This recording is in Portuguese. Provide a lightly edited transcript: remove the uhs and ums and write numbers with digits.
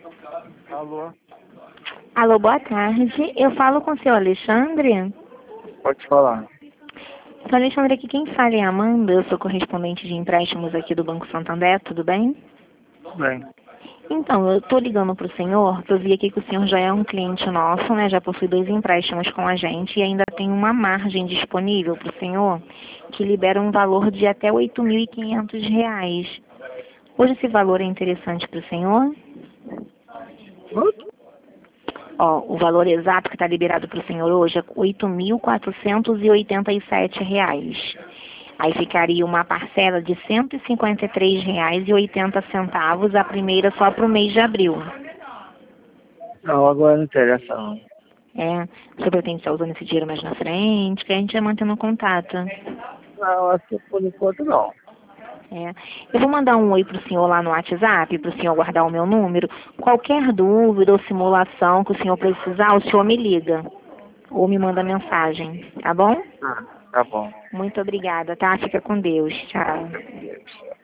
Alô? Alô, boa tarde. Eu falo com o seu Alexandre. Pode falar. Seu Alexandre, aqui quem fala é a Amanda. Eu sou correspondente de empréstimos aqui do Banco Santander, tudo bem? Tudo bem. Então, eu estou ligando para o senhor, porque eu vi aqui que o senhor já é um cliente nosso, né? Já possui 2 empréstimos com a gente e ainda tem uma margem disponível para o senhor que libera um valor de até R$ 8.500. Hoje esse valor é interessante para o senhor? Quanto? Ó, o valor exato que está liberado para o senhor hoje é R$ 8.487. Aí ficaria uma parcela de R$ 153,80, a primeira só para o mês de abril. Não, agora não interessa não. É, você pretende estar usando esse dinheiro mais na frente, que a gente vai mantendo contato. Não, assim por enquanto não. É. Eu vou mandar um oi pro senhor lá no WhatsApp, pro senhor guardar o meu número. Qualquer dúvida ou simulação que o senhor precisar, o senhor me liga. Ou me manda mensagem, tá bom? Ah, tá bom. Muito obrigada, tá? Fica com Deus. Tchau. Deus.